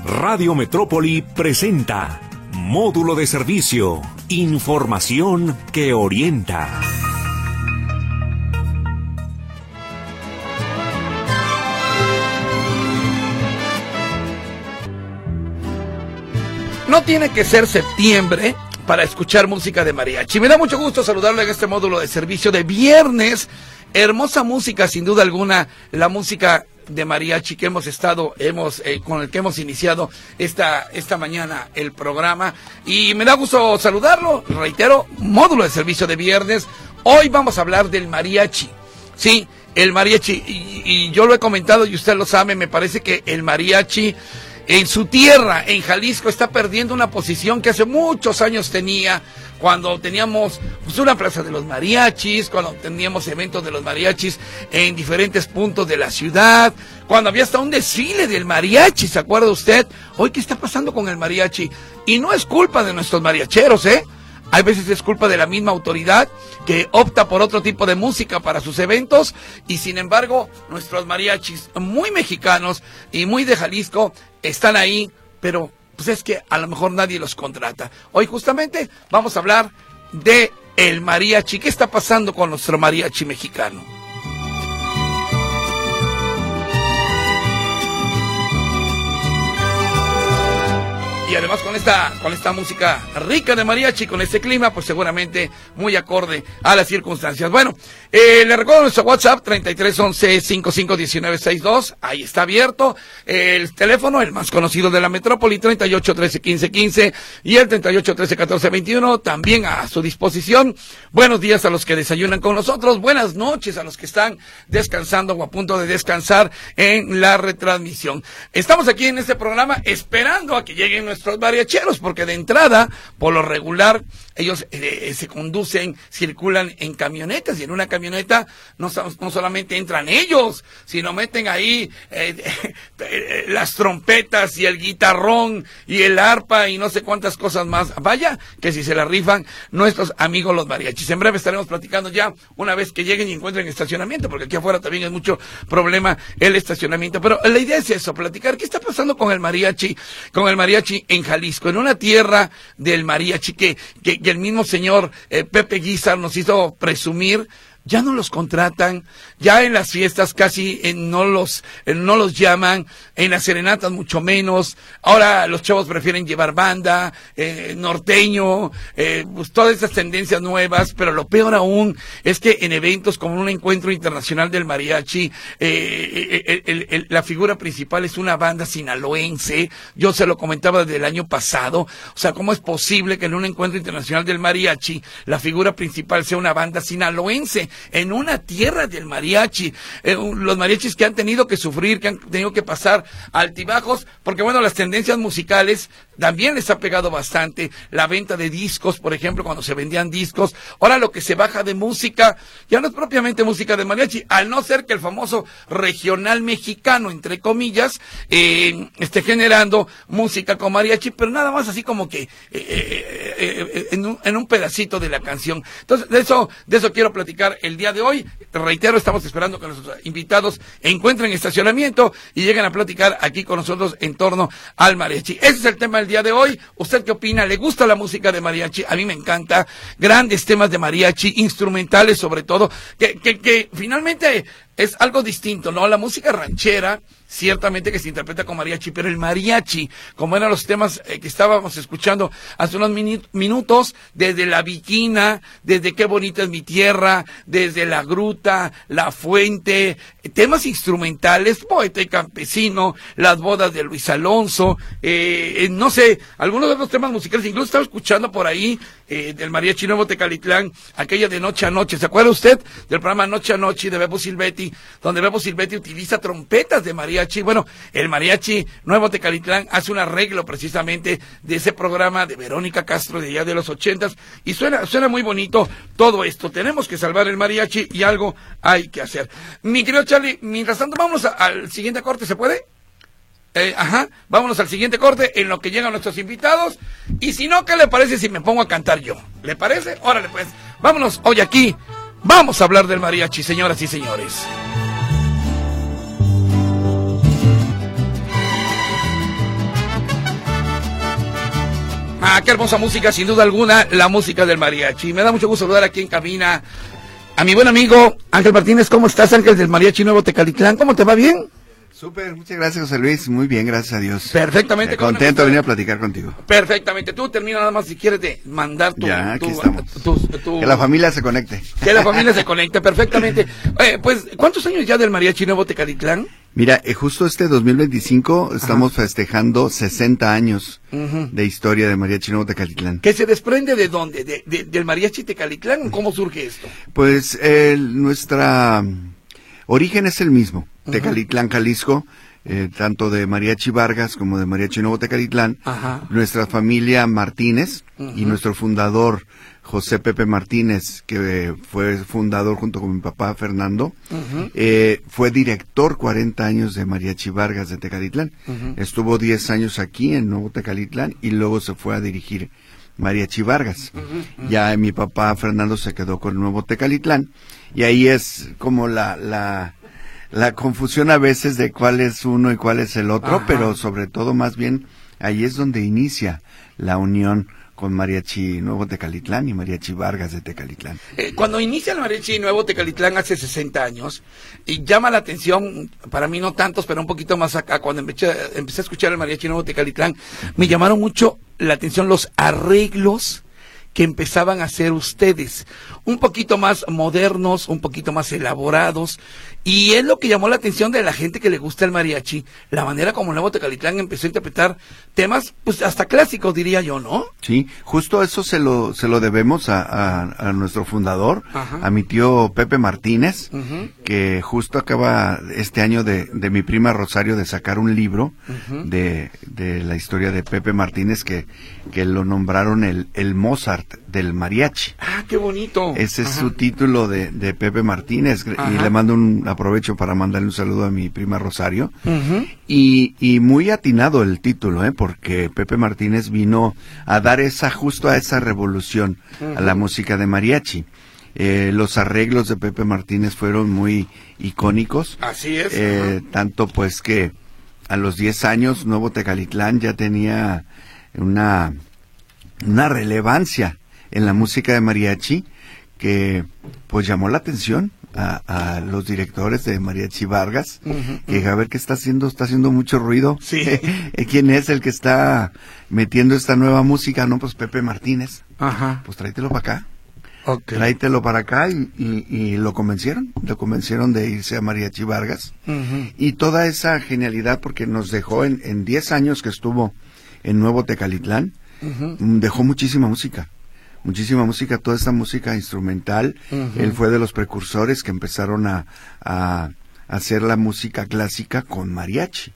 Radio Metrópoli presenta Módulo de Servicio, información que orienta. No tiene que ser septiembre para escuchar música de mariachi. Me da mucho gusto saludarle en este módulo de servicio de viernes. Hermosa música, sin duda alguna, la música de mariachi que con el que hemos iniciado esta mañana el programa. Y me da gusto saludarlo, reitero, módulo de servicio de viernes. Hoy vamos a hablar del mariachi. Sí, el mariachi, y yo lo he comentado y usted lo sabe, me parece que el mariachi en su tierra, en Jalisco, está perdiendo una posición que hace muchos años tenía, cuando teníamos pues, una plaza de los mariachis, cuando teníamos eventos de los mariachis en diferentes puntos de la ciudad, cuando había hasta un desfile del mariachi, ¿se acuerda usted? Hoy, ¿qué está pasando con el mariachi? Y no es culpa de nuestros mariacheros, Hay veces es culpa de la misma autoridad que opta por otro tipo de música para sus eventos, y sin embargo nuestros mariachis muy mexicanos y muy de Jalisco están ahí, pero pues es que a lo mejor nadie los contrata. Hoy justamente vamos a hablar de el mariachi. ¿Qué está pasando con nuestro mariachi mexicano? Y además con esta música rica de mariachi, con este clima, pues seguramente muy acorde a las circunstancias. Bueno, le recuerdo nuestro WhatsApp, 3311-551962, ahí está abierto. El teléfono, el más conocido de la metrópoli, 3813-1515 y el 3813-1421, también a su disposición. Buenos días a los que desayunan con nosotros, buenas noches a los que están descansando o a punto de descansar en la retransmisión. Estamos aquí en este programa esperando a que lleguen nuestros mariacheros, porque de entrada, por lo regular, ellos se conducen, circulan en camionetas, y en una camioneta no solamente entran ellos, sino meten ahí las trompetas y el guitarrón y el arpa y no sé cuántas cosas más. Vaya que si se la rifan nuestros amigos los mariachis. En breve estaremos platicando ya una vez que lleguen y encuentren estacionamiento, porque aquí afuera también es mucho problema el estacionamiento. Pero la idea es eso, platicar qué está pasando con el mariachi en Jalisco, en una tierra del mariachi que el mismo señor Pepe Guizar nos hizo presumir. Ya no los contratan, ya en las fiestas casi no los llaman, en las serenatas mucho menos. Ahora los chavos prefieren llevar banda, norteño, pues todas estas tendencias nuevas, pero lo peor aún es que en eventos como un encuentro internacional del mariachi, la figura principal es una banda sinaloense. Yo se lo comentaba desde el año pasado, o sea, ¿cómo es posible que en un encuentro internacional del mariachi la figura principal sea una banda sinaloense? En una tierra del mariachi, los mariachis que han tenido que sufrir, que han tenido que pasar altibajos, porque bueno, las tendencias musicales también les ha pegado bastante, la venta de discos, por ejemplo, cuando se vendían discos. Ahora lo que se baja de música, ya no es propiamente música de mariachi, al no ser que el famoso regional mexicano, entre comillas, esté generando música con mariachi, pero nada más así como que en un pedacito de la canción. Entonces, de eso quiero platicar el día de hoy. Reitero, estamos esperando que nuestros invitados encuentren estacionamiento y lleguen a platicar aquí con nosotros en torno al mariachi. Ese es el tema del día de hoy. ¿Usted qué opina? ¿Le gusta la música de mariachi? A mí me encanta. Grandes temas de mariachi, instrumentales sobre todo, que finalmente es algo distinto, ¿no? La música ranchera, ciertamente que se interpreta con mariachi, pero el mariachi, como eran los temas que estábamos escuchando hace unos minutos, desde La Viquina, desde Qué bonita es mi tierra, desde La Gruta, La Fuente, temas instrumentales, Poeta y Campesino, Las bodas de Luis Alonso, no sé, algunos de los temas musicales, incluso estaba escuchando por ahí del Mariachi Nuevo Tecalitlán, aquella de Noche a Noche. ¿Se acuerda usted del programa Noche a Noche de Bebo Silvetti, donde Bebo Silvetti utiliza trompetas de mariachi? Bueno, el Mariachi Nuevo Tecalitlán hace un arreglo precisamente de ese programa de Verónica Castro de allá de los 80s, y suena muy bonito todo esto. Tenemos que salvar el mariachi y algo hay que hacer. Mi querido Charlie, mientras tanto vamos al siguiente corte, ¿se puede? Vámonos al siguiente corte en lo que llegan nuestros invitados. Y si no, ¿qué le parece si me pongo a cantar yo? ¿Le parece? Órale pues, vámonos hoy aquí. Vamos a hablar del mariachi, señoras y señores. Ah, qué hermosa música, sin duda alguna, la música del mariachi. Me da mucho gusto saludar aquí en cabina a mi buen amigo Ángel Martínez. ¿Cómo estás, Ángel, del Mariachi Nuevo Tecalitlán? ¿Cómo te va? ¿Bien? Súper, muchas gracias, José Luis. Muy bien, gracias a Dios. Perfectamente. Contento de venir a platicar contigo. Perfectamente. Tú termina nada más si quieres de mandar tu... Ya, aquí estamos. Que la familia se conecte. Que la familia se conecte, perfectamente. Pues, ¿cuántos años ya del Mariachi Nuevo Tecalitlán? Mira, justo este 2025 estamos festejando 60 años de historia de Mariachi Nuevo Tecalitlán. ¿Que se desprende de dónde? ¿Del Mariachi Tecalitlán? ¿Cómo surge esto? Pues nuestra origen es el mismo. Tecalitlán, Jalisco, tanto de Mariachi Vargas como de Mariachi Nuevo Tecalitlán. Nuestra familia Martínez y nuestro fundador José Pepe Martínez, que fue fundador junto con mi papá Fernando, fue director 40 años de Mariachi Vargas de Tecalitlán. Estuvo 10 años aquí en Nuevo Tecalitlán y luego se fue a dirigir Mariachi Vargas. Ya mi papá Fernando se quedó con Nuevo Tecalitlán y ahí es como la confusión a veces de cuál es uno y cuál es el otro, pero sobre todo más bien ahí es donde inicia la unión con Mariachi Nuevo Tecalitlán y Mariachi Vargas de Tecalitlán. Cuando inicia el Mariachi Nuevo Tecalitlán hace 60 años, y llama la atención, para mí no tantos, pero un poquito más acá, cuando empecé a escuchar el Mariachi Nuevo Tecalitlán, me llamaron mucho la atención los arreglos que empezaban a hacer ustedes, un poquito más modernos, un poquito más elaborados, y es lo que llamó la atención de la gente que le gusta el mariachi, la manera como Nuevo Tecalitlán empezó a interpretar temas, pues hasta clásicos diría yo, ¿no? Sí, justo eso se lo debemos a nuestro fundador, a mi tío Pepe Martínez, que justo acaba este año de mi prima Rosario de sacar un libro de la historia de Pepe Martínez que lo nombraron el Mozart del mariachi. Ah, qué bonito. Ese es su título de Pepe Martínez y le mando aprovecho para mandarle un saludo a mi prima Rosario y muy atinado el título, porque Pepe Martínez vino a dar justo a esa revolución a la música de mariachi. Los arreglos de Pepe Martínez fueron muy icónicos. Así es. Tanto pues que a los 10 años Nuevo Tecalitlán ya tenía una relevancia en la música de mariachi que pues llamó la atención a los directores de Mariachi Vargas, que a ver qué está haciendo mucho ruido. Sí. ¿Quién es el que está metiendo esta nueva música? No, pues Pepe Martínez. Pues tráetelo para acá. Tráetelo para acá y lo convencieron de irse a Mariachi Vargas. Y toda esa genialidad, porque nos dejó en 10 años que estuvo en Nuevo Tecalitlán, dejó muchísima música, toda esta música instrumental. Él fue de los precursores que empezaron a hacer la música clásica con mariachi.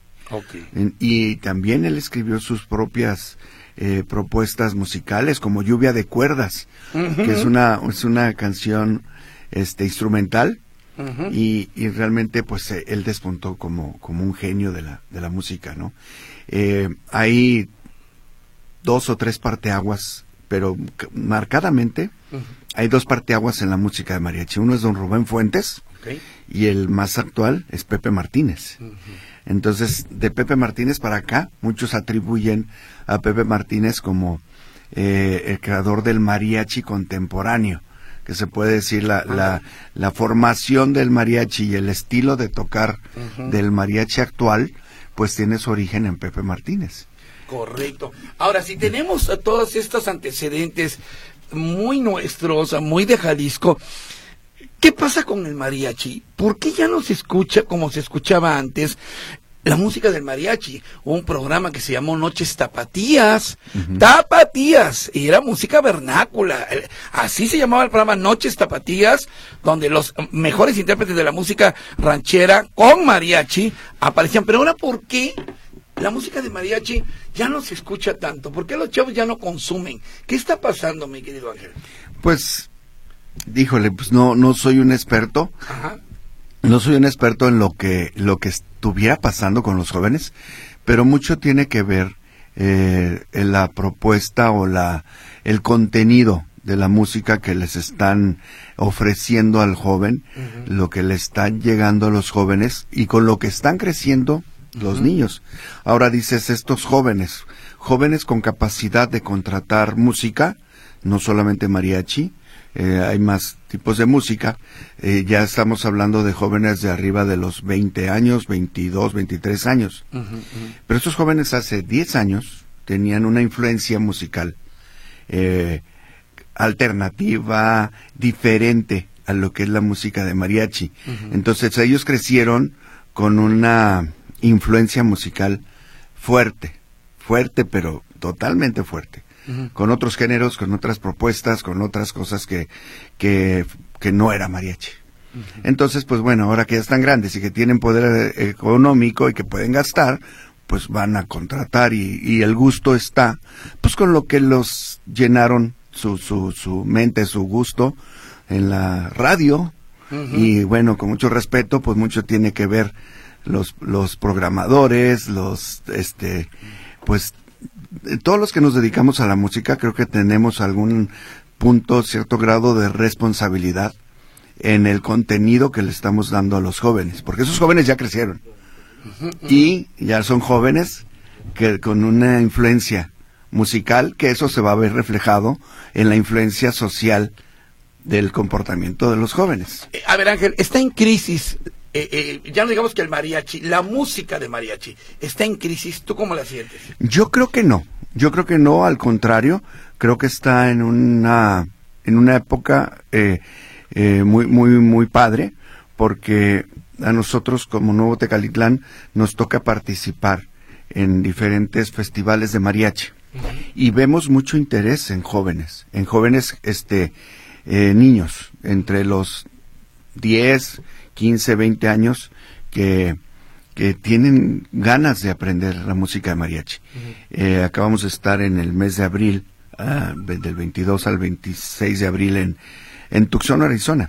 Y también él escribió sus propias propuestas musicales, como Lluvia de Cuerdas, que es una canción instrumental. Y realmente pues él despuntó como un genio de la música, ¿no? Hay 2 o 3 parteaguas, pero marcadamente hay 2 parteaguas en la música de mariachi. Uno es don Rubén Fuentes y el más actual es Pepe Martínez. Entonces, de Pepe Martínez para acá, muchos atribuyen a Pepe Martínez como el creador del mariachi contemporáneo, que se puede decir la formación del mariachi y el estilo de tocar del mariachi actual, pues tiene su origen en Pepe Martínez. Correcto. Ahora, si tenemos todos estos antecedentes muy nuestros, muy de Jalisco, ¿qué pasa con el mariachi? ¿Por qué ya no se escucha como se escuchaba antes la música del mariachi? Hubo un programa que se llamó Noches Tapatías. Tapatías, y era música vernácula. Así se llamaba el programa, Noches Tapatías, donde los mejores intérpretes de la música ranchera con mariachi aparecían. Pero ahora, ¿por qué la música de mariachi ya no se escucha tanto? ¿Por qué los chavos ya no consumen? ¿Qué está pasando, mi querido Ángel? Pues, díjole, pues no soy un experto. No soy un experto en lo que estuviera pasando con los jóvenes, pero mucho tiene que ver en la propuesta o el contenido de la música que les están ofreciendo al joven, lo que le están llegando a los jóvenes y con lo que están creciendo los niños. Ahora dices, estos jóvenes con capacidad de contratar música, no solamente mariachi, hay más tipos de música, ya estamos hablando de jóvenes de arriba de los 20 años, 22, 23 años. Pero estos jóvenes hace 10 años tenían una influencia musical alternativa, diferente a lo que es la música de mariachi. Entonces ellos crecieron con una influencia musical fuerte, pero totalmente fuerte. Con otros géneros, con otras propuestas, con otras cosas que no era mariachi. Entonces, pues bueno, ahora que ya están grandes y que tienen poder económico y que pueden gastar, pues van a contratar y el gusto está, pues con lo que los llenaron su mente, su gusto en la radio. Y bueno, con mucho respeto, pues mucho tiene que ver los programadores, pues todos los que nos dedicamos a la música, creo que tenemos algún punto, cierto grado de responsabilidad en el contenido que le estamos dando a los jóvenes, porque esos jóvenes ya crecieron y ya son jóvenes que con una influencia musical, que eso se va a ver reflejado en la influencia social del comportamiento de los jóvenes. A ver, Ángel, está en crisis, ya no digamos que el mariachi, la música de mariachi, ¿está en crisis? ¿Tú cómo la sientes? Yo creo que no, al contrario, creo que está en una época muy padre, porque a nosotros como Nuevo Tecalitlán nos toca participar en diferentes festivales de mariachi. Y vemos mucho interés en jóvenes, niños entre los 10, 15, 20 años que tienen ganas de aprender la música de mariachi. Acabamos de estar en el mes de abril, del 22 al 26 de abril en Tucson, Arizona.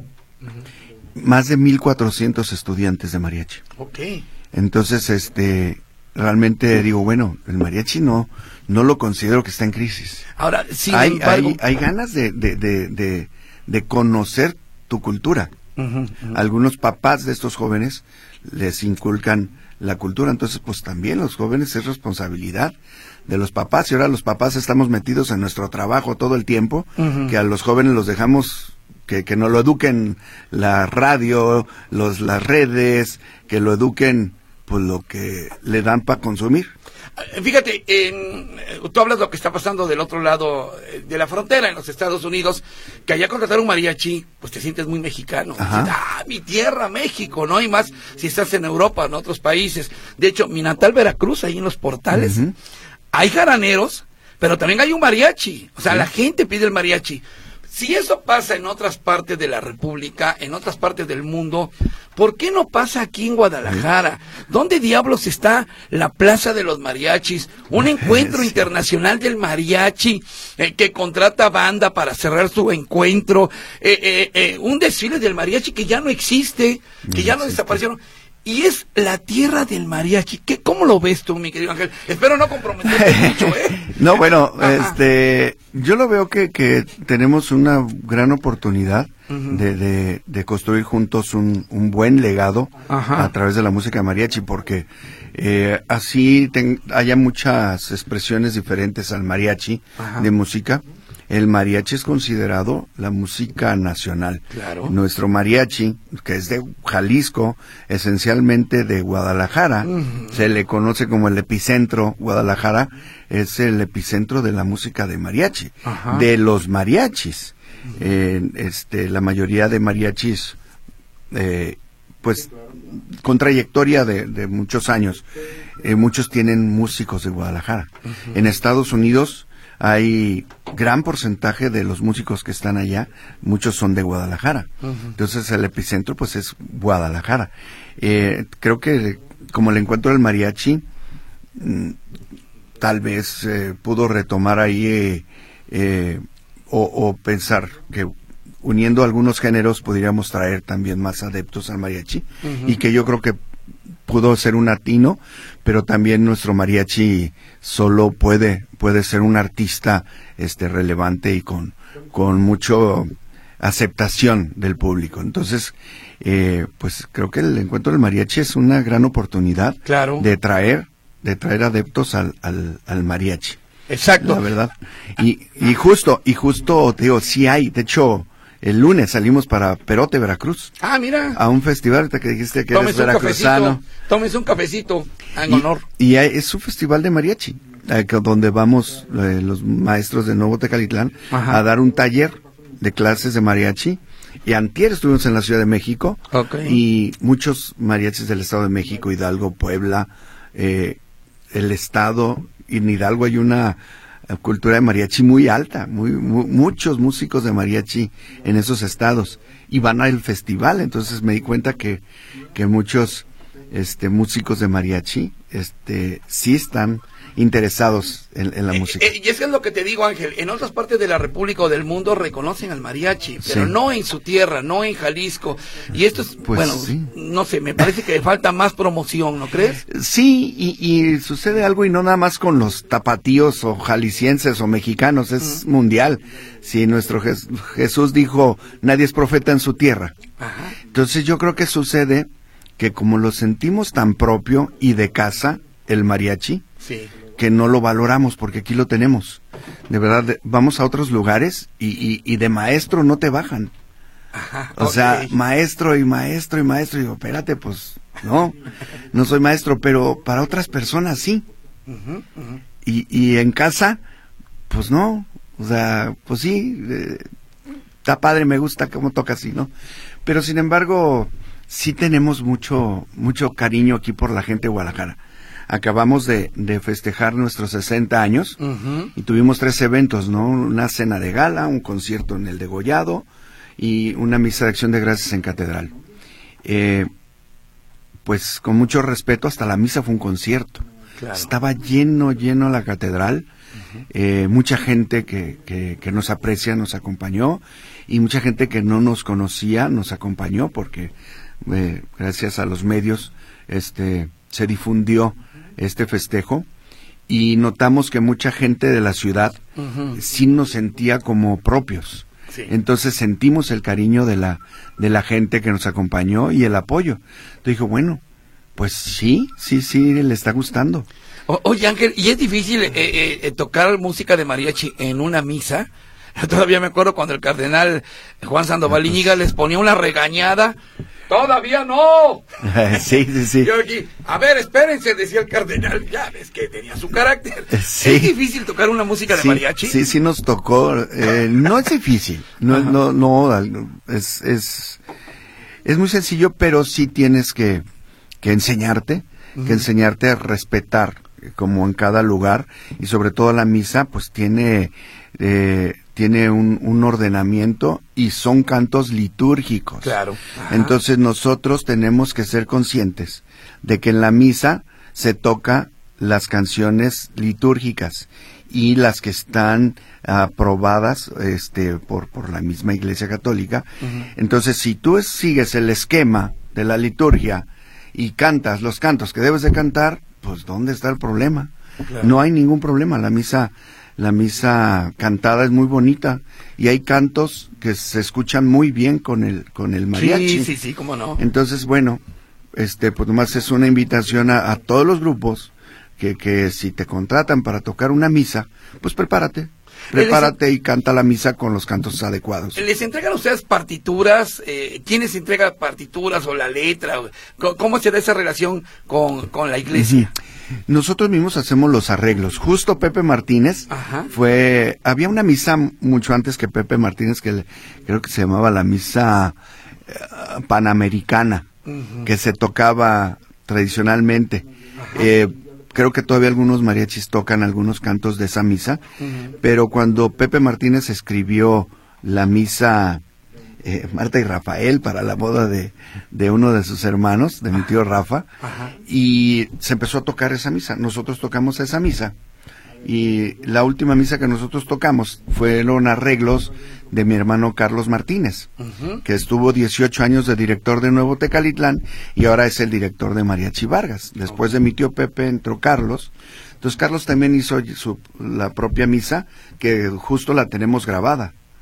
Más de 1,400 estudiantes de mariachi. Okay. Entonces, realmente digo, bueno, el mariachi no lo considero que está en crisis. Ahora, sin embargo, hay ganas de conocer tu cultura. Algunos papás de estos jóvenes les inculcan la cultura, entonces pues también los jóvenes es responsabilidad de los papás, y ahora los papás estamos metidos en nuestro trabajo todo el tiempo, que a los jóvenes los dejamos que nos lo eduquen la radio, las redes, que lo eduquen pues lo que le dan para consumir. Fíjate, tú hablas de lo que está pasando del otro lado de la frontera, en los Estados Unidos, que allá contratar un mariachi, pues te sientes muy mexicano. Dices, mi tierra, México, ¿no? Y más si estás en Europa, en otros países. De hecho, mi natal Veracruz, ahí en los Portales, hay jaraneros, pero también hay un mariachi. O sea, la gente pide el mariachi. Si eso pasa en otras partes de la República, en otras partes del mundo, ¿por qué no pasa aquí en Guadalajara? ¿Dónde diablos está la Plaza de los Mariachis? Un encuentro internacional del mariachi que contrata banda para cerrar su encuentro. Un desfile del mariachi que ya no existe, que ya no desaparecieron. Y es la tierra del mariachi. ¿Cómo lo ves tú, mi querido Ángel? Espero no comprometerte mucho, No, bueno, yo lo veo que tenemos una gran oportunidad de construir juntos un buen legado a través de la música de mariachi, porque así haya muchas expresiones diferentes al mariachi de música. El mariachi es considerado la música nacional. Claro. Nuestro mariachi, que es de Jalisco, esencialmente de Guadalajara, se le conoce como el epicentro. Guadalajara es el epicentro de la música de mariachi, de los mariachis. La mayoría de mariachis, pues, con trayectoria de muchos años, muchos tienen músicos de Guadalajara. En Estados Unidos hay gran porcentaje de los músicos que están allá, muchos son de Guadalajara. Entonces el epicentro pues es Guadalajara. Creo que como el encuentro del mariachi, tal vez pudo retomar ahí o pensar que uniendo algunos géneros podríamos traer también más adeptos al mariachi, y que yo creo que pudo ser un atino, pero también nuestro mariachi solo puede ser un artista relevante y con mucho aceptación del público. Entonces, pues creo que el encuentro del mariachi es una gran oportunidad de traer adeptos al mariachi. Exacto. La verdad. Y justo, digo, sí hay. De hecho, el lunes salimos para Perote, Veracruz. Ah, mira. A un festival, ahorita que dijiste que eres veracruzano. Tómese un cafecito en honor. Y es un festival de mariachi, donde vamos los maestros de Nuevo Tecalitlán a dar un taller de clases de mariachi. Y antier estuvimos en la Ciudad de México. Y muchos mariachis del Estado de México, Hidalgo, Puebla, el Estado, y en Hidalgo hay una cultura de mariachi muy alta, muchos músicos de mariachi en esos estados, y van al festival. Entonces me di cuenta que muchos músicos de mariachi sí están interesados en la música. Y es lo que te digo, Ángel, en otras partes de la República o del mundo reconocen al mariachi, pero no en su tierra, no en Jalisco. Y esto es, no sé, me parece que falta más promoción, ¿no crees? Sí, y sucede algo, y no nada más con los tapatíos o jaliscienses o mexicanos, es mundial. Si nuestro Jesús dijo, nadie es profeta en su tierra. Ajá. Entonces yo creo que sucede que como lo sentimos tan propio y de casa, el mariachi, que no lo valoramos, porque aquí lo tenemos. De verdad, vamos a otros lugares y de maestro no te bajan. Ajá, o sea, maestro y maestro y maestro. Y digo, espérate, pues, no soy maestro, pero para otras personas sí. Y en casa, pues no. O sea, pues sí, está padre, me gusta cómo toca así, ¿no? Pero sin embargo, sí tenemos mucho cariño aquí por la gente de Guadalajara. Acabamos de festejar nuestros 60 años y tuvimos 3 eventos, ¿no? Una cena de gala, un concierto en el Degollado y una misa de acción de gracias en Catedral. Pues con mucho respeto, hasta la misa fue un concierto. Claro. Estaba lleno la catedral. Mucha gente que nos aprecia nos acompañó, y mucha gente que no nos conocía nos acompañó, porque gracias a los medios se difundió este festejo, y notamos que mucha gente de la ciudad sí nos sentía como propios. Sí. Entonces sentimos el cariño de la gente que nos acompañó y el apoyo. Entonces dijo, bueno, pues sí, le está gustando. Oye, Ángel, ¿y es difícil tocar música de mariachi en una misa? Todavía me acuerdo cuando el cardenal Juan Sandoval Iñiga les ponía una regañada. ¡Todavía no! Sí. Yo aquí, a ver, espérense, decía el cardenal. Ya ves que tenía su carácter. Sí. ¿Es difícil tocar una música de mariachi? Sí nos tocó. No es difícil. Es muy sencillo, pero sí tienes que enseñarte, a respetar, como en cada lugar, y sobre todo la misa, pues tiene un ordenamiento, y son cantos litúrgicos. Claro. Ajá. Entonces nosotros tenemos que ser conscientes de que en la misa se toca las canciones litúrgicas y las que están aprobadas por la misma Iglesia Católica. Entonces, si tú sigues el esquema de la liturgia y cantas los cantos que debes de cantar, pues ¿dónde está el problema? Claro. No hay ningún problema. La misa cantada es muy bonita, y hay cantos que se escuchan muy bien con el mariachi. Sí, cómo no. Entonces, bueno, pues nomás es una invitación a todos los grupos que si te contratan para tocar una misa, pues prepárate y canta la misa con los cantos adecuados. ¿Les entregan ustedes partituras? ¿Quiénes entregan partituras o la letra? ¿Cómo se da esa relación con la iglesia? Nosotros mismos hacemos los arreglos. Justo Pepe Martínez había una misa mucho antes que Pepe Martínez, que creo que se llamaba la misa panamericana, que se tocaba tradicionalmente. Creo que todavía algunos mariachis tocan algunos cantos de esa misa, pero cuando Pepe Martínez escribió la misa Marta y Rafael para la boda de uno de sus hermanos, de mi tío Rafa, y se empezó a tocar esa misa. Nosotros tocamos esa misa, y la última misa que nosotros tocamos fueron arreglos de mi hermano Carlos Martínez, que estuvo 18 años de director de Nuevo Tecalitlán, y ahora es el director de Mariachi Vargas. Después de mi tío Pepe entró Carlos. Entonces Carlos también hizo la propia misa, que justo la tenemos grabada.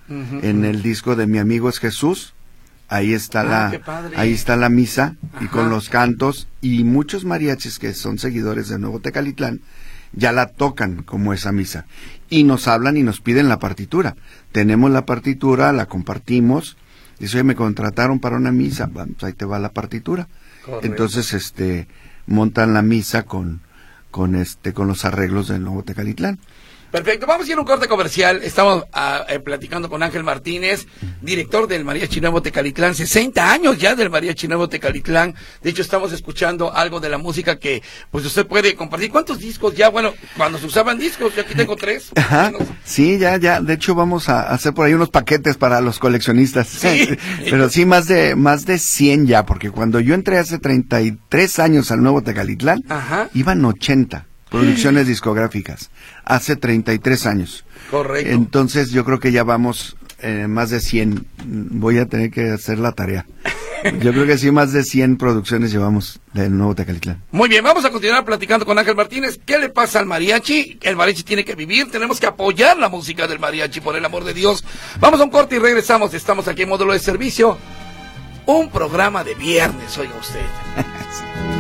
en el disco de Mi Amigo es Jesús. Ahí está ahí está la misa. Ajá. Y con los cantos, y muchos mariachis que son seguidores de Nuevo Tecalitlán ya la tocan como esa misa, y nos hablan y nos piden la partitura. Tenemos la partitura, la compartimos. Dice, oye, me contrataron para una misa, pues ahí te va la partitura. Correcto. Entonces montan la misa con los arreglos del Nuevo Tecalitlán. Perfecto, vamos a ir a un corte comercial. Estamos platicando con Ángel Martínez, director del Mariachi Nuevo Tecalitlán, 60 años ya del Mariachi Nuevo Tecalitlán. De hecho, estamos escuchando algo de la música que pues usted puede compartir. ¿Cuántos discos ya? Bueno, cuando se usaban discos, yo aquí tengo 3. Ajá. Sí, ya, de hecho vamos a hacer por ahí unos paquetes para los coleccionistas. Sí. Pero sí, más de 100 ya, porque cuando yo entré hace 33 años al Nuevo Tecalitlán, ajá, iban 80 producciones discográficas, hace 33 años. Correcto. Entonces yo creo que ya vamos más de 100, voy a tener que hacer la tarea. Yo creo que sí, más de 100 producciones llevamos del Nuevo Tecalitlán. Muy bien, vamos a continuar platicando con Ángel Martínez. ¿Qué le pasa al mariachi? El mariachi tiene que vivir, tenemos que apoyar la música del mariachi, por el amor de Dios. Vamos a un corte y regresamos, estamos aquí en Módulo de Servicio, un programa de viernes, oiga usted. Sí.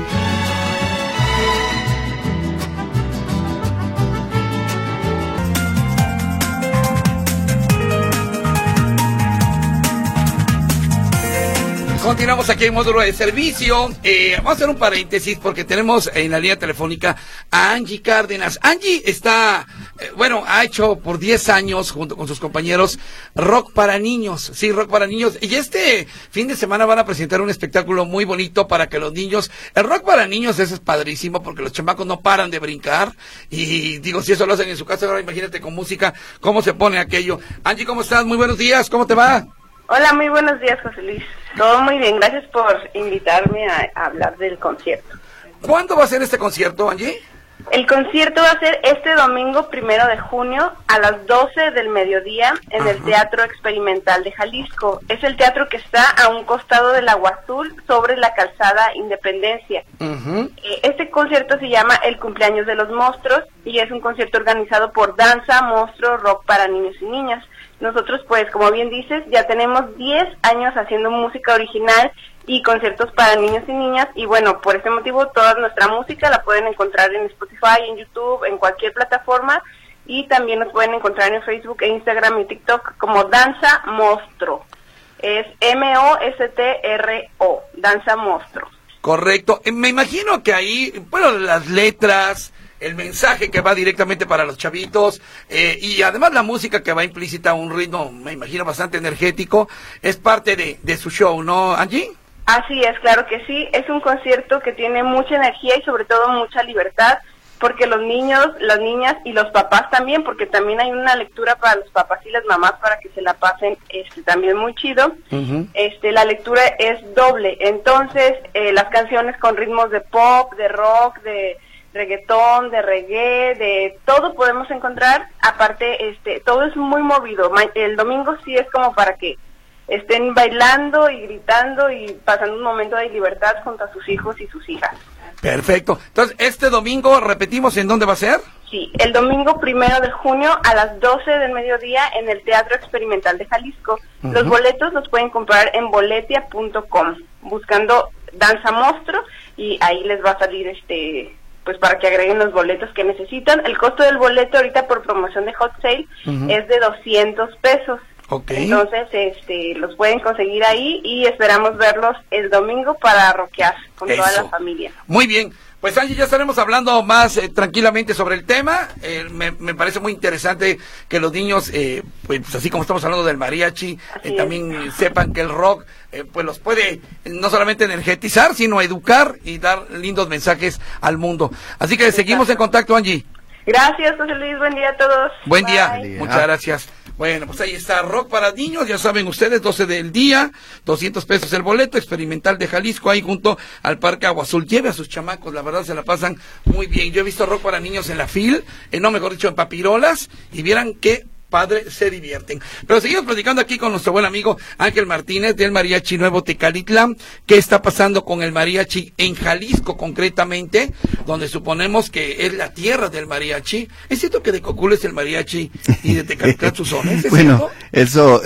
Continuamos aquí en Módulo de Servicio. Vamos a hacer un paréntesis porque tenemos en la línea telefónica a Angie Cárdenas. Angie está, ha hecho por 10 años junto con sus compañeros Rock para Niños. Sí, Rock para Niños. Y este fin de semana van a presentar un espectáculo muy bonito para que los niños... El Rock para Niños es padrísimo porque los chamacos no paran de brincar. Y digo, si eso lo hacen en su casa, ahora imagínate con música, cómo se pone aquello. Angie, ¿cómo estás? Muy buenos días, ¿cómo te va? Hola, muy buenos días, José Luis. Todo muy bien, gracias por invitarme a hablar del concierto. ¿Cuándo va a ser este concierto, Angie? El concierto va a ser este domingo 1 de junio a las 12 del mediodía en el Teatro Experimental de Jalisco. Es el teatro que está a un costado del Agua Azul sobre la calzada Independencia. Este concierto se llama El Cumpleaños de los Monstruos y es un concierto organizado por Danza Monstruo Rock para Niños y Niñas. Nosotros, pues, como bien dices, ya tenemos 10 años haciendo música original y conciertos para niños y niñas, y bueno, por ese motivo toda nuestra música la pueden encontrar en Spotify, en YouTube, en cualquier plataforma, y también nos pueden encontrar en Facebook, e Instagram y TikTok como Danza Monstruo. Es M-O-S-T-R-O, Danza Monstruo. Correcto. Me imagino que ahí, bueno, las letras, el mensaje que va directamente para los chavitos, y además la música que va implícita a un ritmo, me imagino, bastante energético, es parte de su show, ¿no, Angie? Así es, claro que sí. Es un concierto que tiene mucha energía y sobre todo mucha libertad, porque los niños, las niñas y los papás también, porque también hay una lectura para los papás y las mamás para que se la pasen también muy chido. La lectura es doble, entonces las canciones con ritmos de pop, de rock, de reggaetón, de reggae, de todo podemos encontrar. Aparte, todo es muy movido. El domingo sí es como para que estén bailando y gritando y pasando un momento de libertad junto a sus hijos y sus hijas. Perfecto. Entonces, este domingo, repetimos, ¿en dónde va a ser? Sí, el domingo 1 de junio a las 12 del mediodía en el Teatro Experimental de Jalisco. Los boletos los pueden comprar en boletia.com, buscando Danza Monstruo, y ahí les va a salir pues para que agreguen los boletos que necesitan. El costo del boleto ahorita por promoción de Hot Sale es de 200 pesos. Okay. Entonces, los pueden conseguir ahí y esperamos verlos el domingo para rockear con toda la familia. Muy bien. Pues Angie, ya estaremos hablando más tranquilamente sobre el tema. Me parece muy interesante que los niños, pues así como estamos hablando del mariachi, también sepan que el rock pues los puede no solamente energetizar, sino educar y dar lindos mensajes al mundo. Así que seguimos en contacto, Angie. Gracias, José Luis. Buen día a todos. Buen día. Muchas gracias. Bueno, pues ahí está Rock para Niños, ya saben ustedes, 12 del día, 200 pesos el boleto, Experimental de Jalisco, ahí junto al Parque Agua Azul. Lleve a sus chamacos, la verdad se la pasan muy bien. Yo he visto Rock para Niños en la FIL, no, mejor dicho, en Papirolas, y vieran qué padre se divierten. Pero seguimos platicando aquí con nuestro buen amigo Ángel Martínez del Mariachi Nuevo Tecalitlán. ¿Qué está pasando con el mariachi en Jalisco concretamente, donde suponemos que es la tierra del mariachi? ¿Es cierto que de Cocula es el mariachi y de Tecalitlán sus sones? Bueno, eso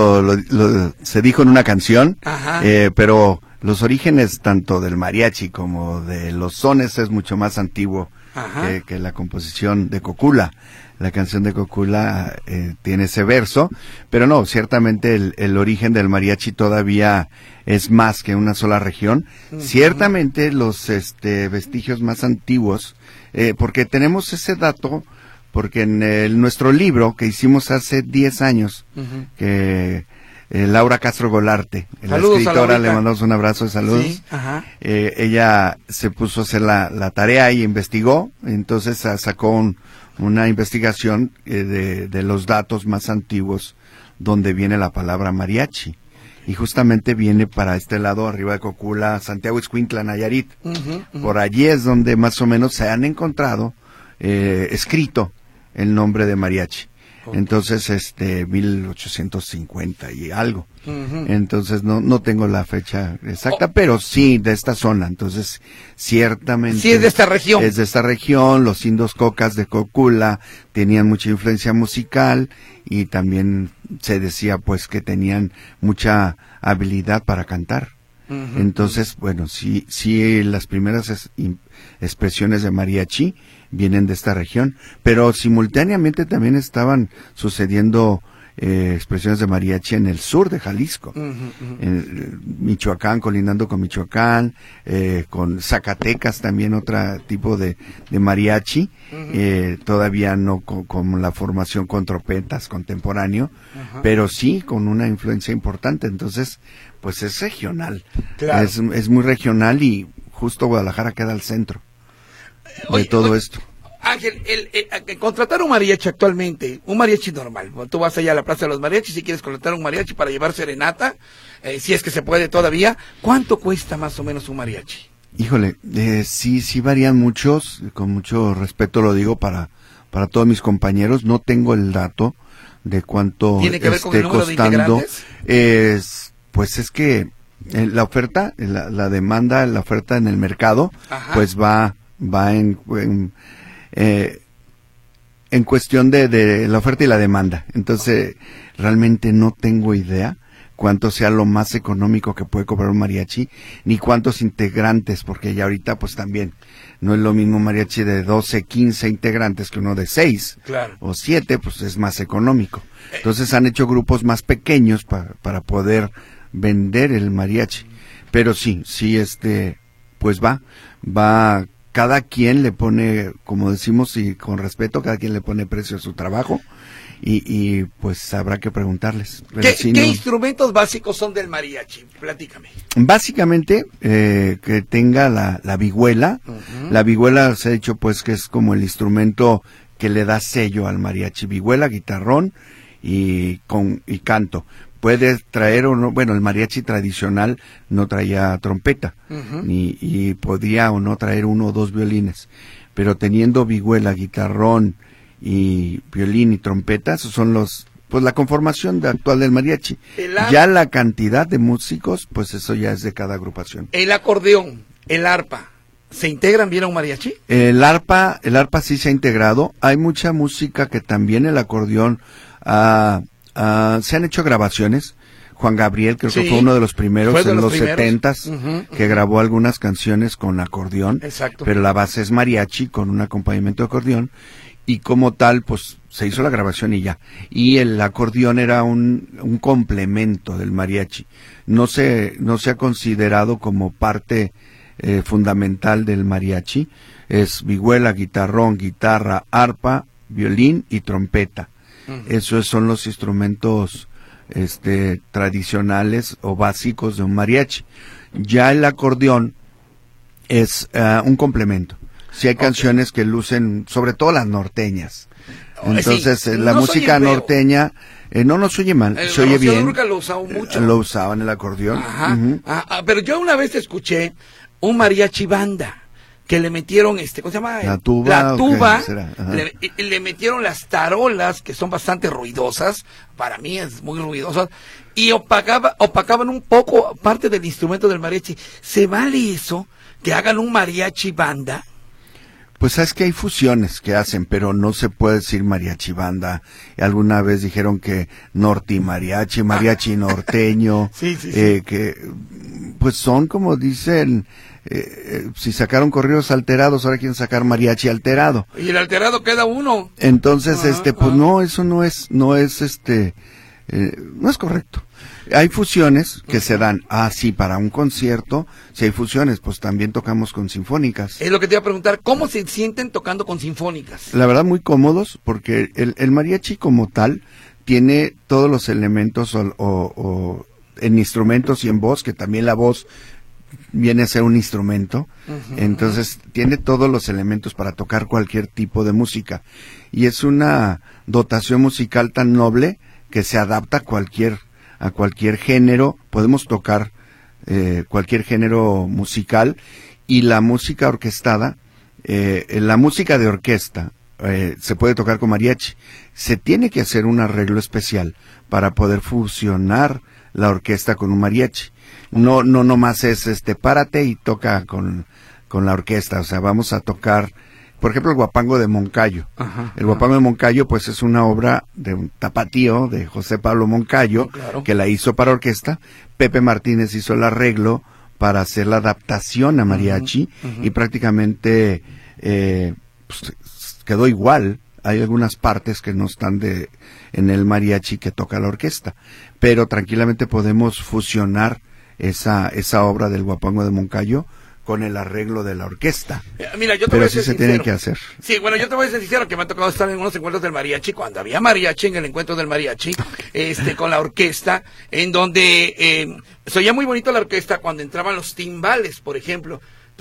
se dijo en una canción, pero los orígenes tanto del mariachi como de los sones es mucho más antiguo que la composición de Cocula. La canción de Cocula tiene ese verso, pero no, ciertamente el origen del mariachi todavía es más que una sola región. Ciertamente los vestigios más antiguos, porque tenemos ese dato, porque en nuestro libro que hicimos hace 10 años, que Laura Castro Golarte, la escritora, le mandamos un abrazo de saludos. Sí, ella se puso a hacer la tarea y investigó, entonces sacó una investigación de los datos más antiguos donde viene la palabra mariachi. Y justamente viene para este lado, arriba de Cocula, Santiago Ixcuintla, Nayarit. Por allí es donde más o menos se han encontrado escrito el nombre de mariachi. Entonces, 1850 y algo. Entonces, no tengo la fecha exacta, pero sí de esta zona. Entonces, ciertamente. Sí, es de esta región. Es de esta región. Los indos cocas de Cocula tenían mucha influencia musical y también se decía, pues, que tenían mucha habilidad para cantar. Entonces, bueno, sí, las primeras expresiones de mariachi vienen de esta región, pero simultáneamente también estaban sucediendo expresiones de mariachi en el sur de Jalisco, en Michoacán, colindando con Michoacán, con Zacatecas también otro tipo de mariachi, todavía no con la formación con trompetas contemporáneo, pero sí con una influencia importante. Entonces, pues es regional, claro. Es muy regional y justo Guadalajara queda al centro de todo esto. Ángel, contratar un mariachi actualmente, un mariachi normal, tú vas allá a la Plaza de los Mariachis si quieres contratar un mariachi para llevar serenata, si es que se puede todavía, ¿cuánto cuesta más o menos un mariachi? Híjole, sí varían muchos, con mucho respeto lo digo para todos mis compañeros, no tengo el dato de cuánto ¿Tiene que ver con el número costando. De integrantes? Pues es que la oferta, la demanda, la oferta en el mercado, pues va en cuestión de la oferta y la demanda. Entonces, realmente no tengo idea cuánto sea lo más económico que puede cobrar un mariachi, ni cuántos integrantes, porque ya ahorita pues también no es lo mismo un mariachi de 12, 15 integrantes que uno de 6 o 7, pues es más económico. Entonces han hecho grupos más pequeños para poder vender el mariachi. Pero sí, pues va, cada quien le pone, como decimos, y con respeto, cada quien le pone precio a su trabajo, y pues habrá que preguntarles. ¿Qué instrumentos básicos son del mariachi? Platícame. Básicamente, que tenga la vihuela. La vihuela se ha dicho pues que es como el instrumento que le da sello al mariachi. Vihuela, guitarrón y canto. Puede traer o no, bueno, el mariachi tradicional no traía trompeta, y podía o no traer 1 o 2 violines, pero teniendo vihuela, guitarrón y violín y trompeta, esos son la conformación actual del mariachi. Ya la cantidad de músicos, pues eso ya es de cada agrupación. El acordeón, el arpa, ¿se integran bien a un mariachi? El arpa sí se ha integrado. Hay mucha música que también el acordeón se han hecho grabaciones. Juan Gabriel creo que fue uno de los primeros en los 70s que grabó algunas canciones con acordeón. Exacto. Pero la base es mariachi con un acompañamiento de acordeón, y como tal pues se hizo la grabación y ya. Y el acordeón era un complemento del mariachi. No se ha considerado como parte fundamental del mariachi. Es vihuela, guitarrón, guitarra, arpa, violín y trompeta. Esos son los instrumentos tradicionales o básicos de un mariachi. Ya el acordeón es un complemento. Si hay canciones que lucen, sobre todo las norteñas. Entonces, la música norteña no se oye mal, se oye bien. Nunca lo usaba mucho. Lo usaban el acordeón. Pero yo una vez escuché un mariachi banda. que le metieron, ¿cómo se llama? La tuba. Le metieron las tarolas, que son bastante ruidosas, para mí es muy ruidosas, y opacaban un poco parte del instrumento del mariachi. ¿Se vale eso? ¿Que hagan un mariachi banda? Pues sabes que hay fusiones que hacen, pero no se puede decir mariachi banda. Alguna vez dijeron que norte mariachi, mariachi norteño, sí. Que pues son como dicen, si sacaron corridos alterados, ahora quieren sacar mariachi alterado. Y el alterado queda uno. Entonces, pues no, eso no es no es correcto. Hay fusiones que se dan, sí, para un concierto, si hay fusiones, pues también tocamos con sinfónicas. Es lo que te iba a preguntar, ¿cómo se sienten tocando con sinfónicas? La verdad, muy cómodos, porque el mariachi como tal tiene todos los elementos o en instrumentos y en voz, que también la voz viene a ser un instrumento, entonces tiene todos los elementos para tocar cualquier tipo de música, y es una dotación musical tan noble que se adapta a cualquier género. Podemos tocar cualquier género musical, y la música orquestada, la música de orquesta se puede tocar con mariachi. Se tiene que hacer un arreglo especial para poder fusionar la orquesta con un mariachi. No nomás es párate y toca con la orquesta. O sea, vamos a tocar, por ejemplo, el Guapango de Moncayo. El Guapango de Moncayo, pues es una obra de un tapatío, de José Pablo Moncayo, claro, que la hizo para orquesta. Pepe Martínez hizo el arreglo para hacer la adaptación a mariachi, y prácticamente pues, quedó igual. Hay algunas partes que no están en el mariachi que toca la orquesta, pero tranquilamente podemos fusionar esa obra del Guapango de Moncayo con el arreglo de la orquesta. Mira, yo te pero voy a sí ser se sincero. tiene que hacer. Sí, bueno, yo te voy a ser sincero que me ha tocado estar en unos encuentros del mariachi, cuando había mariachi, en el encuentro del mariachi, con la orquesta, en donde se oía muy bonito la orquesta cuando entraban los timbales, por ejemplo,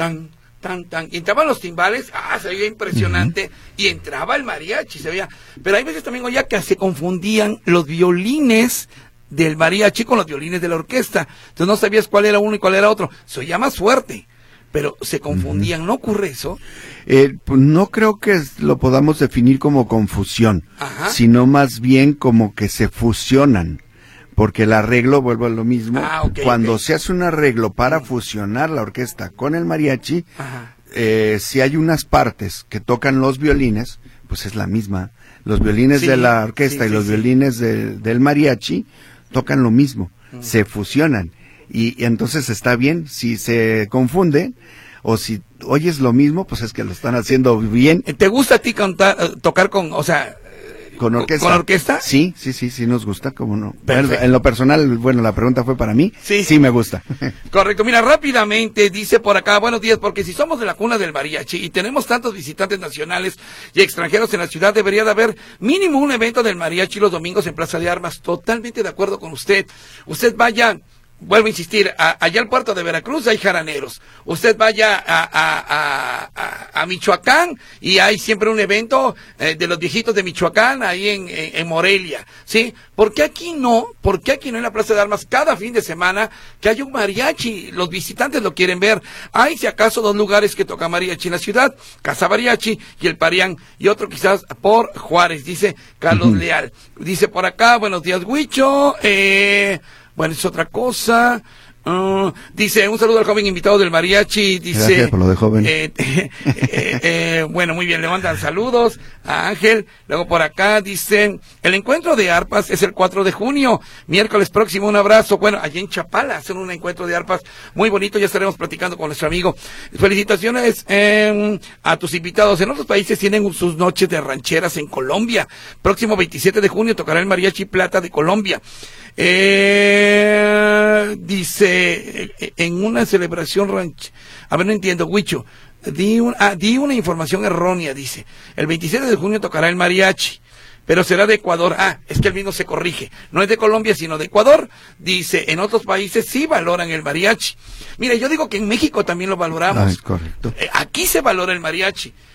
y entraban los timbales, se veía impresionante, y entraba el mariachi, se veía, pero hay veces también oía que se confundían los violines del mariachi con los violines de la orquesta, entonces no sabías cuál era uno y cuál era otro, se oía más fuerte, pero se confundían. ¿No ocurre eso? Pues no creo que lo podamos definir como confusión, sino más bien como que se fusionan, porque el arreglo, vuelvo a lo mismo, cuando se hace un arreglo para fusionar la orquesta con el mariachi, si hay unas partes que tocan los violines, pues es la misma. Los violines de la orquesta y los violines del mariachi tocan lo mismo, se fusionan. Y entonces está bien. Si se confunde o si oyes lo mismo, pues es que lo están haciendo bien. ¿Te gusta a ti tocar con orquesta? ¿Con orquesta? Sí, nos gusta, cómo no. En lo personal, bueno, la pregunta fue para mí, sí me gusta. Correcto, mira, rápidamente dice por acá, buenos días, porque si somos de la cuna del mariachi y tenemos tantos visitantes nacionales y extranjeros en la ciudad, debería de haber mínimo un evento del mariachi los domingos en Plaza de Armas. Totalmente de acuerdo con usted. Usted vaya, vuelvo a insistir, allá al puerto de Veracruz hay jaraneros. Usted vaya a Michoacán y hay siempre un evento de los viejitos de Michoacán ahí en Morelia, ¿sí? ¿Por qué aquí no? ¿Por qué aquí no en la Plaza de Armas cada fin de semana que haya un mariachi? Los visitantes lo quieren ver. Hay si acaso 2 lugares que toca mariachi en la ciudad, Casa Mariachi y el Parián, y otro quizás por Juárez, dice Carlos Leal. Dice por acá, buenos días, Huicho, bueno, es otra cosa. Dice, un saludo al joven invitado del mariachi. Dice, gracias por lo de joven. Bueno, muy bien, le mandan saludos a Ángel. Luego por acá dicen, el encuentro de arpas es el 4 de junio, miércoles próximo, un abrazo. Bueno, allá en Chapala hacen un encuentro de arpas muy bonito, ya estaremos platicando con nuestro amigo. Felicitaciones a tus invitados. En otros países tienen sus noches de rancheras en Colombia. Próximo 27 de junio tocará el Mariachi Plata de Colombia. Dice, en una celebración a ver, no entiendo, Huicho, di una información errónea, dice, el 27 de junio tocará el mariachi, pero será de Ecuador. Es que el mismo se corrige, no es de Colombia sino de Ecuador. Dice, en otros países sí valoran el mariachi. Mira, yo digo que en México también lo valoramos. Correcto. Aquí se valora el mariachi,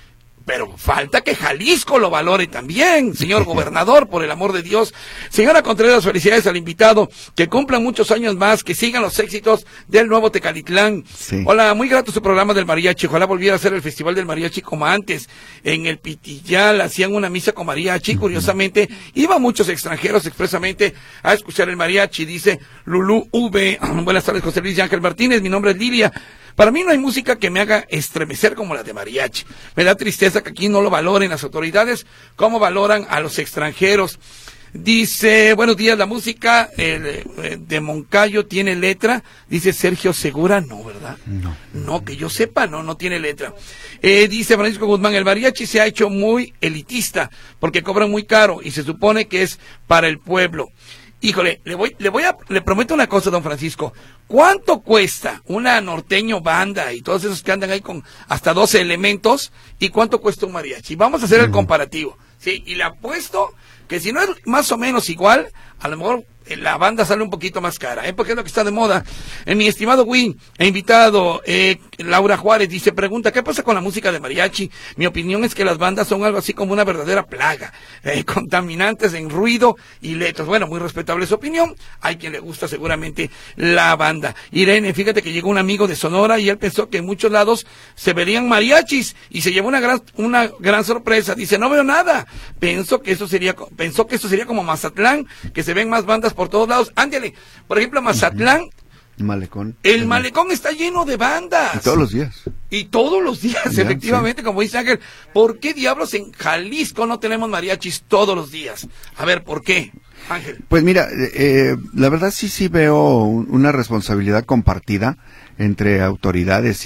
pero falta que Jalisco lo valore también, señor gobernador, por el amor de Dios. Señora Contreras, felicidades al invitado, que cumplan muchos años más, que sigan los éxitos del nuevo Tecalitlán. Sí. Hola, muy grato su programa del mariachi, ojalá volviera a hacer el festival del mariachi como antes. En el Pitillal hacían una misa con mariachi, curiosamente, iban muchos extranjeros expresamente a escuchar el mariachi, dice Lulú V. Buenas tardes, José Luis y Ángel Martínez, mi nombre es Lilia. Para mí no hay música que me haga estremecer como la de mariachi. Me da tristeza que aquí no lo valoren las autoridades, como valoran a los extranjeros. Dice, buenos días, la música de Moncayo tiene letra, dice Sergio Segura, no, ¿verdad? No, que yo sepa, no tiene letra. Dice Francisco Guzmán, el mariachi se ha hecho muy elitista, porque cobran muy caro, y se supone que es para el pueblo. Híjole, le prometo una cosa, don Francisco. ¿Cuánto cuesta una norteño banda y todos esos que andan ahí con hasta 12 elementos? ¿Y cuánto cuesta un mariachi? Vamos a hacer el comparativo, ¿sí? Y le apuesto que si no es más o menos igual, a lo mejor la banda sale un poquito más cara, porque es lo que está de moda. Mi estimado Win, invitado, Laura Juárez dice, pregunta, ¿qué pasa con la música de mariachi? Mi opinión es que las bandas son algo así como una verdadera plaga, contaminantes en ruido y letras. Bueno, muy respetable su opinión, hay quien le gusta seguramente la banda. Irene, fíjate que llegó un amigo de Sonora y él pensó que en muchos lados se verían mariachis y se llevó una gran sorpresa. Dice, no veo nada. Pensó que eso sería como Mazatlán, que se ven más bandas por todos lados. Ándale, por ejemplo, Mazatlán, Malecón. El Malecón está lleno de bandas. Y todos los días. Y todos los días, ya, efectivamente, sí. Como dice Ángel. ¿Por qué diablos en Jalisco no tenemos mariachis todos los días? A ver, ¿por qué, Ángel? Pues mira, la verdad sí veo una responsabilidad compartida entre autoridades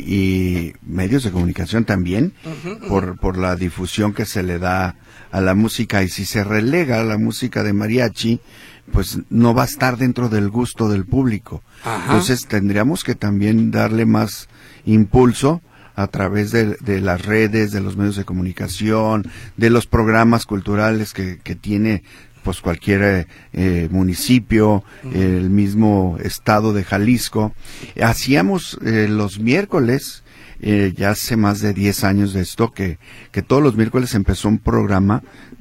y medios de comunicación también, por la difusión que se le da a la música, y si se relega la música de mariachi, pues no va a estar dentro del gusto del público. Ajá. Entonces tendríamos que también darle más impulso a través de las redes, de los medios de comunicación, de los programas culturales que tiene pues cualquier municipio, el mismo estado de Jalisco. Hacíamos los miércoles, ya hace más de 10 años de esto, que todos los miércoles empezó un programa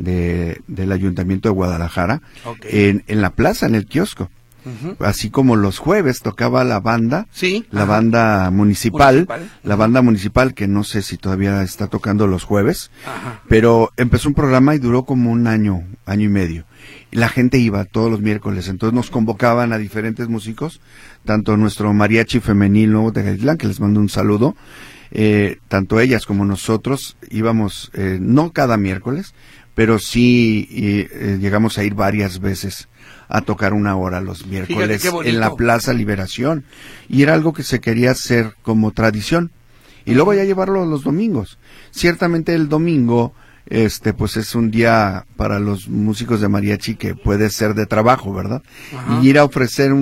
del Ayuntamiento de Guadalajara, okay, en la plaza, en el kiosco. Así como los jueves tocaba la banda, sí, la banda municipal, la banda municipal, que no sé si todavía está tocando los jueves, pero empezó un programa y duró como un año y medio. Y la gente iba todos los miércoles, entonces nos convocaban a diferentes músicos, tanto nuestro mariachi femenil Nuevo Tecalitlán, que les mando un saludo, tanto ellas como nosotros íbamos, no cada miércoles, pero sí llegamos a ir varias veces a tocar una hora los miércoles en la Plaza Liberación, y era algo que se quería hacer como tradición, y luego ya llevarlo los domingos. Ciertamente el domingo pues es un día para los músicos de mariachi que puede ser de trabajo, ¿verdad? Y ir a ofrecer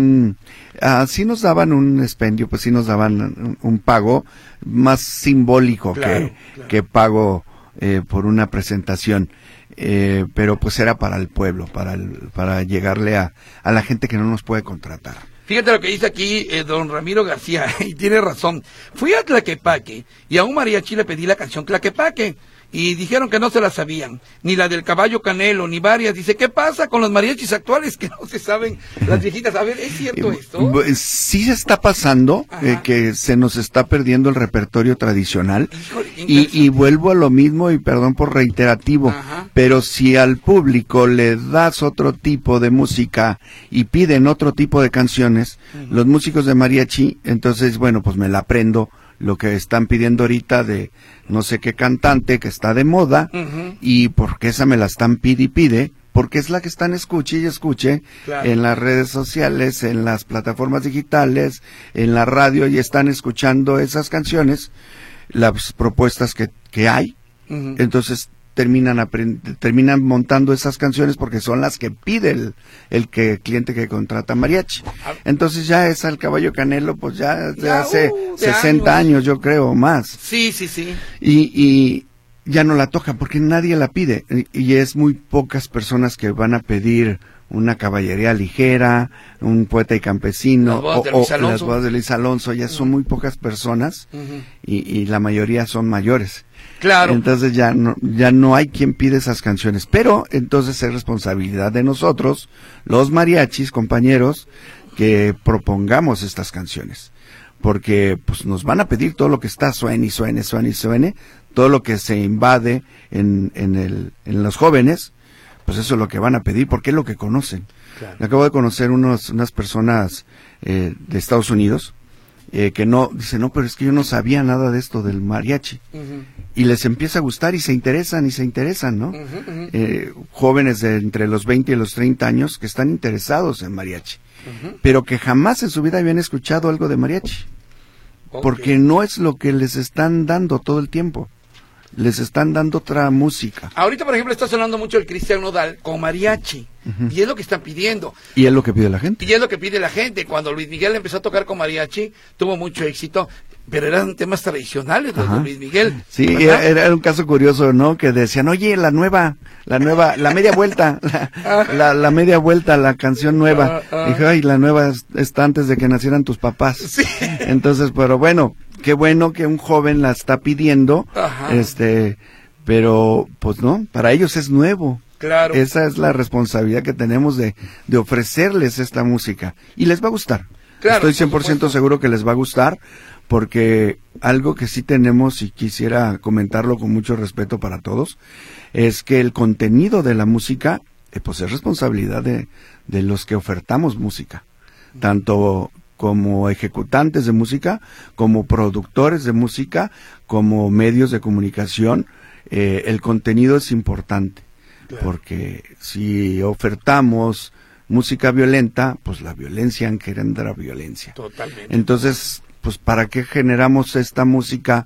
sí nos daban un expendio, pues sí nos daban un pago más simbólico, claro, que pago por una presentación. Pero pues era para el pueblo, para llegarle a la gente que no nos puede contratar. Fíjate lo que dice aquí don Ramiro García, y tiene razón. Fui a Tlaquepaque y a un mariachi le pedí la canción Tlaquepaque, y dijeron que no se la sabían, ni la del Caballo Canelo, ni varias. Dice, ¿qué pasa con los mariachis actuales que no se saben las viejitas? A ver, ¿es cierto esto? Sí se está pasando, que se nos está perdiendo el repertorio tradicional. Híjole, y vuelvo a lo mismo, y perdón por reiterativo, pero si al público le das otro tipo de música y piden otro tipo de canciones, los músicos de mariachi, entonces, bueno, pues me la aprendo, lo que están pidiendo ahorita de no sé qué cantante que está de moda, y porque esa me la están pide y pide, porque es la que están escuche y escuche, claro, en las redes sociales, en las plataformas digitales, en la radio, y están escuchando esas canciones, las propuestas que hay, entonces terminan montando esas canciones porque son las que pide el cliente que contrata mariachi. Entonces ya es al Caballo Canelo, pues ya hace 60 años, yo creo, más. Sí. Y ya no la toca porque nadie la pide, y es muy pocas personas que van a pedir una caballería ligera, un poeta y campesino, las bodas de Luis Alonso, ya son muy pocas personas, y la mayoría son mayores. Claro. Entonces ya no hay quien pide esas canciones, pero entonces es responsabilidad de nosotros, los mariachis, compañeros, que propongamos estas canciones, porque pues nos van a pedir todo lo que está suene y suene, todo lo que se invade en los jóvenes, pues eso es lo que van a pedir, porque es lo que conocen. Claro. Acabo de conocer unas personas de Estados Unidos que dicen, no, pero es que yo no sabía nada de esto del mariachi. Y les empieza a gustar y se interesan, ¿no? Jóvenes de entre los 20 y los 30 años que están interesados en mariachi, pero que jamás en su vida habían escuchado algo de mariachi, porque no es lo que les están dando todo el tiempo. Les están dando otra música. Ahorita, por ejemplo, está sonando mucho el Cristian Nodal con mariachi. Y es lo que están pidiendo. Y es lo que pide la gente. Cuando Luis Miguel empezó a tocar con mariachi, tuvo mucho éxito. Pero eran temas tradicionales los de Luis Miguel. Sí, era un caso curioso, ¿no? Que decían, oye, la media vuelta, la media vuelta, la canción nueva. Dijo, ay, la nueva está antes de que nacieran tus papás. Sí. Entonces, pero bueno, qué bueno que un joven la está pidiendo, pero pues no, para ellos es nuevo. Claro. Esa es la responsabilidad que tenemos de ofrecerles esta música. Y les va a gustar. Claro, estoy 100% seguro que les va a gustar, porque algo que sí tenemos, y quisiera comentarlo con mucho respeto para todos, es que el contenido de la música, pues es responsabilidad de los que ofertamos música, tanto como ejecutantes de música, como productores de música, como medios de comunicación. El contenido es importante, claro, porque si ofertamos música violenta, pues la violencia engendra violencia. Totalmente. Entonces, pues ¿para qué generamos esta música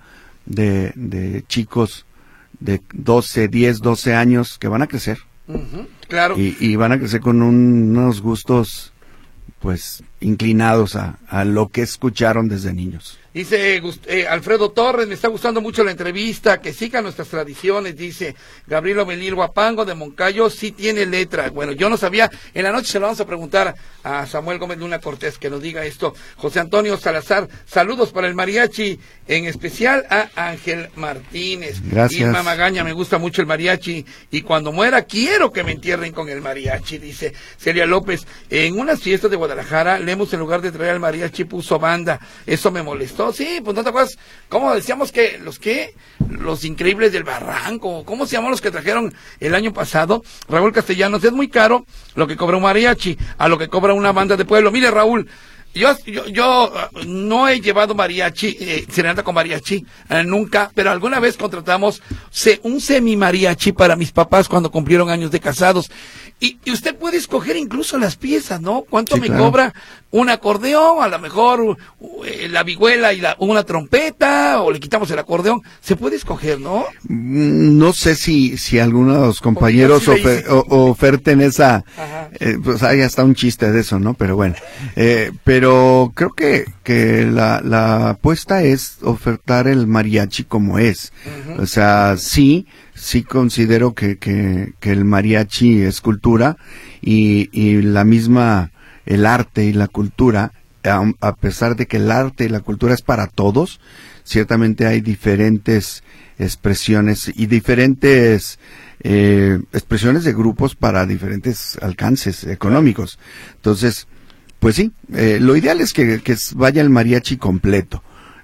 de chicos de 12 años que van a crecer? Claro. Y van a crecer con unos gustos pues inclinados a lo que escucharon desde niños. Dice Alfredo Torres, me está gustando mucho la entrevista, que sigan nuestras tradiciones, dice Gabriel Omelil Guapango de Moncayo, sí tiene letra. Bueno, yo no sabía, en la noche se lo vamos a preguntar a Samuel Gómez Luna Cortés, que nos diga esto. José Antonio Salazar, saludos para el mariachi, en especial a Ángel Martínez. Gracias. Irma Magaña, me gusta mucho el mariachi, y cuando muera quiero que me entierren con el mariachi, dice Celia López. En unas fiestas de Guadalajara, Lemus en lugar de traer al mariachi puso banda, eso me molestó. Sí, pues no te acuerdas, ¿cómo decíamos que los Increíbles del Barranco, cómo se llaman los que trajeron el año pasado? Raúl Castellanos, es muy caro lo que cobra un mariachi a lo que cobra una banda de pueblo. Mire, Raúl, yo no he llevado mariachi, serenata con mariachi, nunca, pero alguna vez contratamos un semi mariachi para mis papás cuando cumplieron años de casados. Y usted puede escoger incluso las piezas, ¿no? ¿Cuánto me cobra un acordeón? A lo mejor la vihuela y una trompeta, o le quitamos el acordeón. Se puede escoger, ¿no? No sé si algunos compañeros oferten esa, pues hay hasta un chiste de eso, ¿no? Pero bueno, pero creo que la apuesta es ofertar el mariachi como es. O sea, sí considero que el mariachi es cultura, y la misma, el arte y la cultura, a pesar de que el arte y la cultura es para todos, ciertamente hay diferentes expresiones y diferentes expresiones de grupos para diferentes alcances económicos. Entonces, pues sí, lo ideal es que vaya el mariachi completo,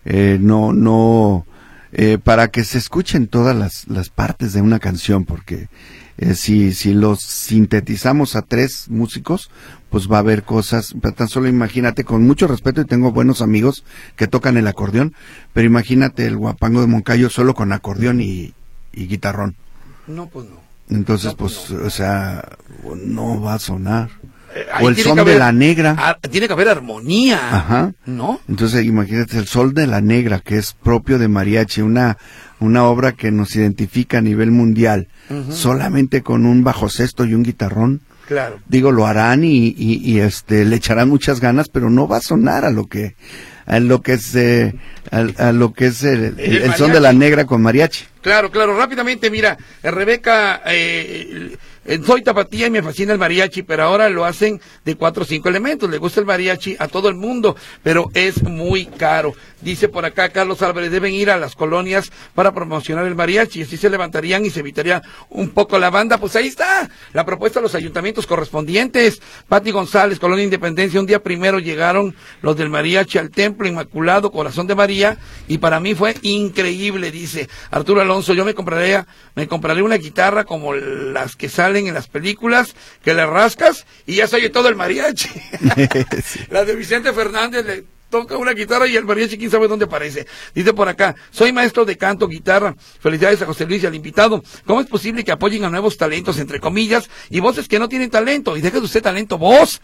para que se escuchen todas las partes de una canción, porque si los sintetizamos a 3 músicos, pues va a haber cosas, tan solo imagínate, con mucho respeto, y tengo buenos amigos que tocan el acordeón, pero imagínate el Guapango de Moncayo solo con acordeón y guitarrón. No, pues no. Entonces, o sea, no va a sonar. O el son de la negra. Tiene que haber armonía. ¿No? Entonces, imagínate el sol de la negra, que es propio de mariachi, una obra que nos identifica a nivel mundial, solamente con un bajo sexto y un guitarrón. Claro. Digo, lo harán y le echarán muchas ganas, pero no va a sonar a lo que es el son de la negra con mariachi. Claro, rápidamente, mira, Rebeca Soy tapatía y me fascina el mariachi, pero ahora lo hacen de 4 o 5 elementos. Le gusta el mariachi a todo el mundo, pero es muy caro. Dice por acá Carlos Álvarez, deben ir a las colonias para promocionar el mariachi, así se levantarían y se evitaría un poco la banda. Pues ahí está la propuesta de los ayuntamientos correspondientes. Pati González, Colonia Independencia, un día primero llegaron los del mariachi al Templo Inmaculado Corazón de María y para mí fue increíble, dice Arturo Alonso. Yo me compraré una guitarra como las que salen en las películas, que le rascas y ya se oye todo el mariachi. Sí. La de Vicente Fernández le toca una guitarra y el mariachi quién sabe dónde aparece. Dice por acá, soy maestro de canto, guitarra. Felicidades a José Luis y al invitado. ¿Cómo es posible que apoyen a nuevos talentos, entre comillas, y voces que no tienen talento? Y deje de usted talento,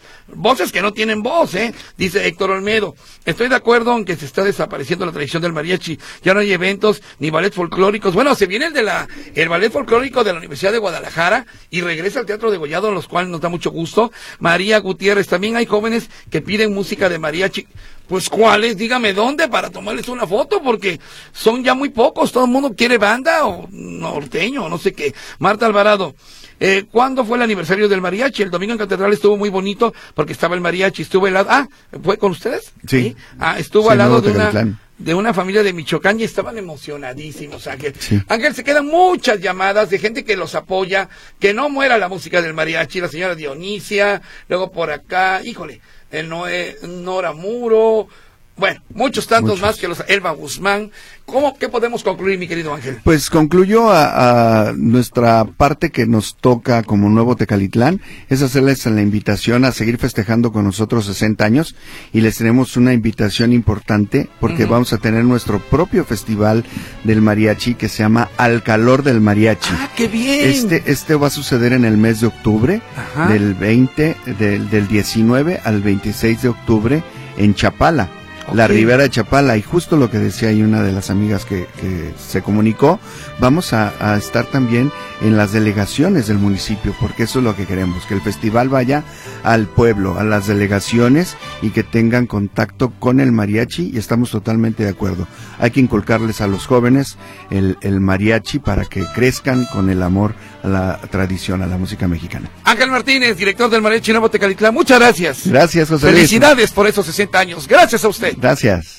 voces que no tienen voz, Dice Héctor Olmedo. Estoy de acuerdo en que se está desapareciendo la tradición del mariachi. Ya no hay eventos ni ballet folclóricos. Bueno, se viene el ballet folclórico de la Universidad de Guadalajara y regresa al Teatro de Gollado, los cuales nos da mucho gusto. María Gutiérrez, también hay jóvenes que piden música de mariachi. Pues ¿cuáles? Dígame dónde para tomarles una foto, porque son ya muy pocos, todo el mundo quiere banda o norteño o no sé qué. Marta Alvarado, ¿cuándo fue el aniversario del mariachi? El domingo en Catedral estuvo muy bonito porque estaba el mariachi, estuvo al lado, ¿fue con ustedes? Sí. Estuvo al lado de una familia de Michoacán y estaban emocionadísimos, Ángel. Sí. Ángel, se quedan muchas llamadas de gente que los apoya, que no muera la música del mariachi, la señora Dionisia, luego por acá, híjole, el Nora Muro, bueno, muchos más que los Elba Guzmán. ¿Qué podemos concluir, mi querido Ángel? Pues concluyo a nuestra parte que nos toca como Nuevo Tecalitlán, es hacerles la invitación a seguir festejando con nosotros 60 años y les tenemos una invitación importante porque vamos a tener nuestro propio festival del mariachi que se llama Al Calor del Mariachi. ¡Ah, qué bien! Este va a suceder en el mes de octubre, del 19 al 26 de octubre en Chapala. La Ribera de Chapala, y justo lo que decía ahí una de las amigas que se comunicó, vamos a estar también en las delegaciones del municipio, porque eso es lo que queremos, que el festival vaya al pueblo, a las delegaciones y que tengan contacto con el mariachi, y estamos totalmente de acuerdo. Hay que inculcarles a los jóvenes el mariachi para que crezcan con el amor a la tradición, a la música mexicana. Ángel Martínez, director del Mariachi Nuevo Tecalitlán, muchas gracias. Gracias, José Luis. Felicidades por esos 60 años. Gracias a usted. Gracias.